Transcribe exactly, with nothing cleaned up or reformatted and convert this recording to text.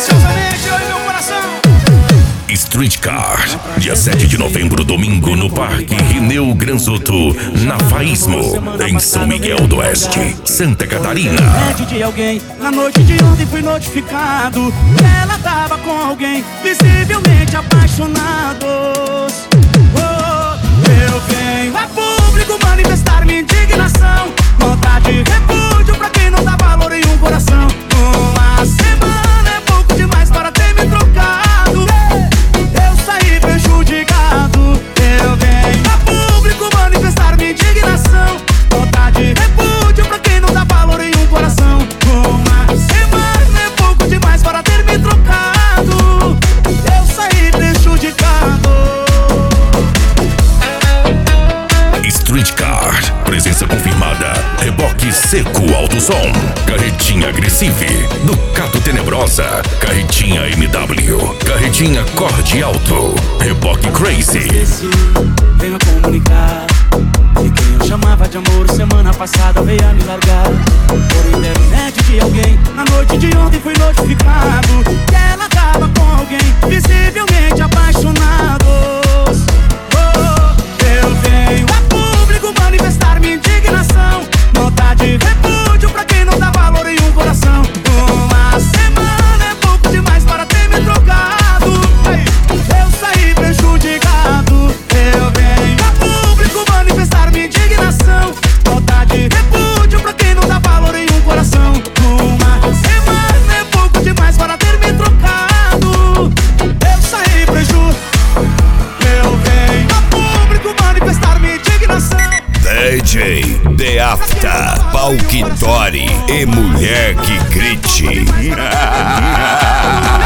preciosamente, oi meu coração. Streetcar, dia sete de novembro, domingo, no Parque Rineu Granzotto, na Faísmo, em São Miguel do Oeste, Santa Catarina. De alguém, na noite de ontem fui notificado que ela tava com alguém, visivelmente apaixonados. Oh, eu venho a público manifestar minha indignação, nota de repúdio pra quem não dá valor em um coração. Uma semana é pouco demais para ter me trocado, eu saí prejudicado. Eu venho a público manifestar minha indignação, nota de repúdio pra quem não dá valor em um coração. Uma semana é pouco demais para ter me trocado, eu saí prejudicado. Streetcar, presença confirmada. Reboque Seco Alto Som, Carretinha Agressive, Ducato Tenebrosa, Carretinha M W, Carretinha Corte Alto, Reboque Crazy. Esqueci, venho a comunicar que quem eu chamava de amor semana passada veio a me largar. Por internet de alguém, na noite de ontem fui notificado que ela tava com alguém, visivelmente apaixonados. Oh, eu venho a público manifestar minha indignação, nota de repúdio pra quem não dá valor em um coração. Uma semana é pouco demais para ter me trocado, eu saí prejudicado. Eu venho a público manifestar minha indignação, nota de repúdio pra quem não dá valor em um coração. Uma semana é pouco demais para ter me trocado, eu saí prejudicado. Eu venho a público manifestar minha indignação. D J The Afta, Palquitori e Mulher que Grite.